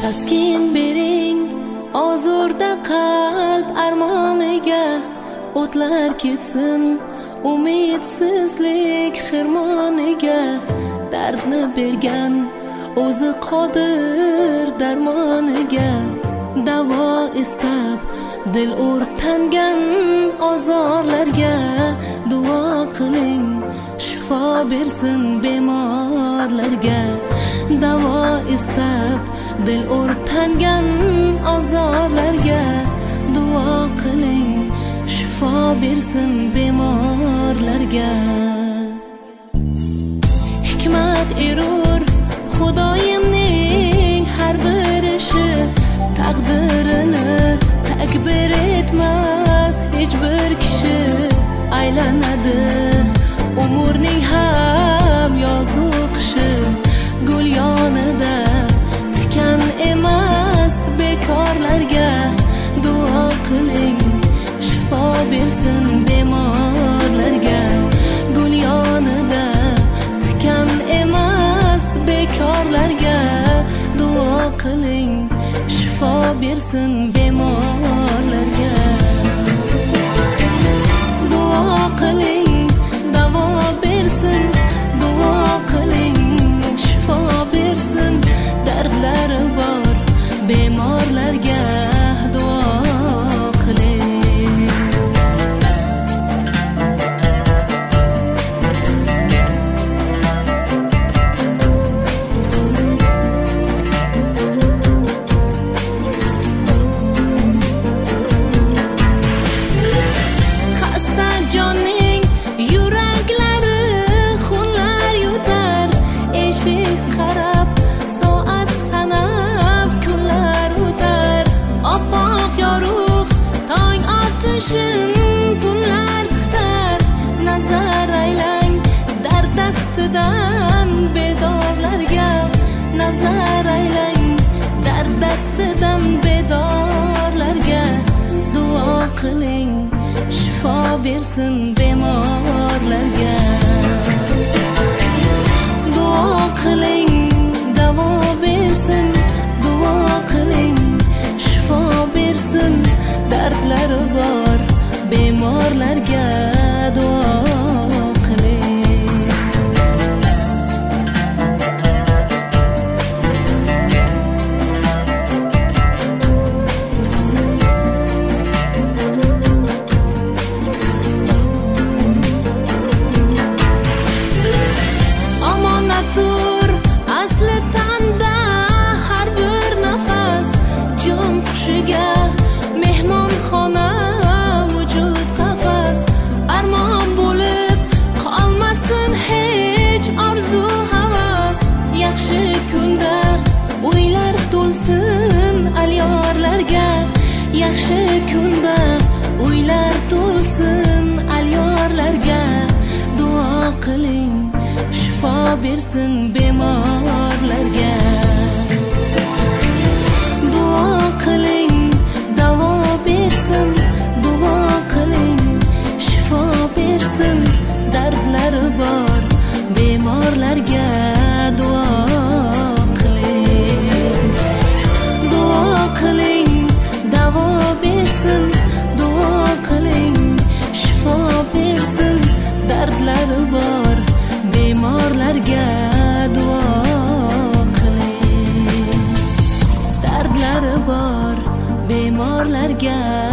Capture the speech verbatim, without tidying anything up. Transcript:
taskin bering ozurda qalb armoniga, o'tlar ketsin umidsizlik xirmoniga. Dardni bergan o'zi qodir darmoniga, davo istab dil o'rtangan ozorlarga. Duo qiling shifo bersin bemorlarga, davo istab dil o'rtangan ozorlarga. Duo qiling shifo bersin bemorlarga. Hikmat erur Xudoyimning har bir ishi, taqdirini takbir etmas hech bir kishi. Aylanadi umrning ham yozu qishi, gul yonida tikan emas bekorlarga. Duo qiling shifo bersin bemorlarga, gul yonida tikan emas bekorlarga. Duo qiling shifo bersin bemorlarga. Duo qiling davo bersin, duo qiling shifo bersin dardlari bor bemorlarga. Duo qiling. Xasta jonning yuraklari xunlar yutar, eshik qarab soat sanab kunlar o'tar. Oppoq yorug' tong otishin tunlar kutar, nazar aylang dard dastidan bedorlarga. Nazar aylang dard dastidan bedorlarga. Duo qiling shifo bersin bemorlarga. Duo qiling davo bersin, duo qiling shifo bersin dardlari bor bemorlarga. Duo qiling. Omonatur asli tanda har bir nafas, jon qushiga mehmonxona vujud qafas. Armon bo'lib qolmasin hech orzu havas, yaxshi kunda o'ylar to'lsin alyorlarga. Yaxshi kunda o'ylar to'lsin alyorlarga. Duo qiling shifo bersin bemorlarga. Duo qiling davo bersin, duo qiling shifo bersin dardlari bor bemorlarga. Duo qiling. Duo qiling davo bersin, duo qiling shifo bersin dardlari bor bemorlarga. Duo qiling dardlari bor bemorlarga.